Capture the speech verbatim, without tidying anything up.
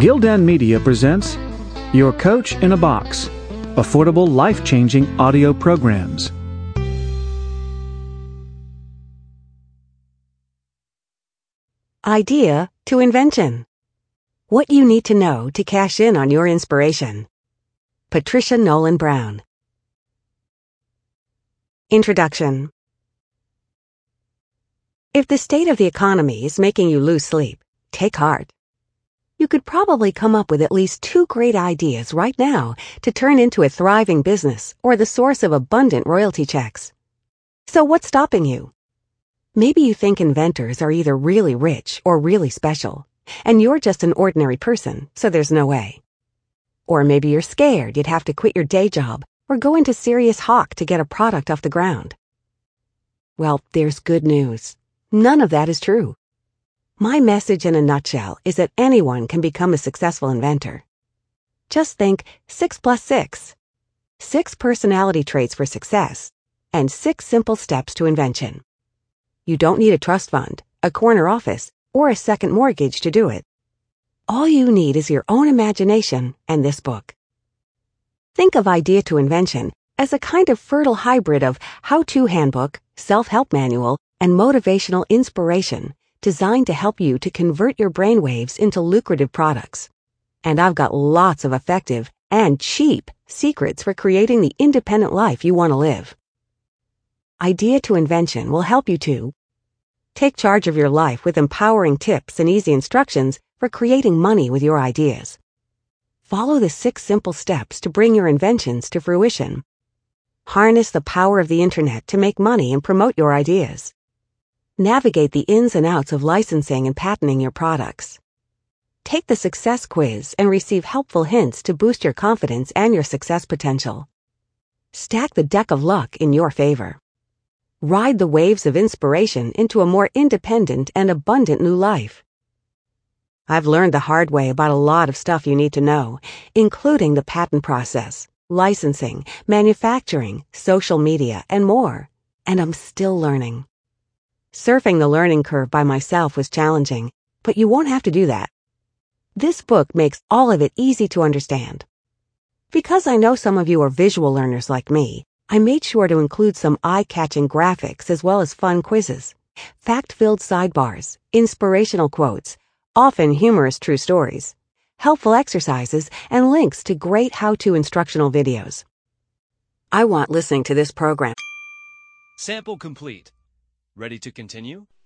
Gildan Media presents Your Coach in a Box, affordable life-changing audio programs. Idea to invention. What you need to know to cash in on your inspiration. Patricia Nolan Brown. Introduction. If the state of the economy is making you lose sleep, take heart. You could probably come up with at least two great ideas right now to turn into a thriving business or the source of abundant royalty checks. So what's stopping you? Maybe you think inventors are either really rich or really special, and you're just an ordinary person, so there's no way. Or maybe you're scared you'd have to quit your day job or go into serious hawk to get a product off the ground. Well, there's good news. None of that is true. My message in a nutshell is that anyone can become a successful inventor. Just think six plus six. Six personality traits for success, and six simple steps to invention. You don't need a trust fund, a corner office, or a second mortgage to do it. All you need is your own imagination and this book. Think of Idea to Invention as a kind of fertile hybrid of how-to handbook, self-help manual, and motivational inspiration designed to help you to convert your brainwaves into lucrative products. And I've got lots of effective and cheap secrets for creating the independent life you want to live. Idea to Invention will help you to take charge of your life with empowering tips and easy instructions for creating money with your ideas. Follow the six simple steps to bring your inventions to fruition. Harness the power of the internet to make money and promote your ideas. Navigate the ins and outs of licensing and patenting your products. Take the success quiz and receive helpful hints to boost your confidence and your success potential. Stack the deck of luck in your favor. Ride the waves of inspiration into a more independent and abundant new life. I've learned the hard way about a lot of stuff you need to know, including the patent process, licensing, manufacturing, social media, and more. And I'm still learning. Surfing the learning curve by myself was challenging, but you won't have to do that. This book makes all of it easy to understand. Because I know some of you are visual learners like me, I made sure to include some eye-catching graphics as well as fun quizzes, fact-filled sidebars, inspirational quotes, often humorous true stories, helpful exercises, and links to great how-to instructional videos. I want listening to this program. Sample complete. Ready to continue?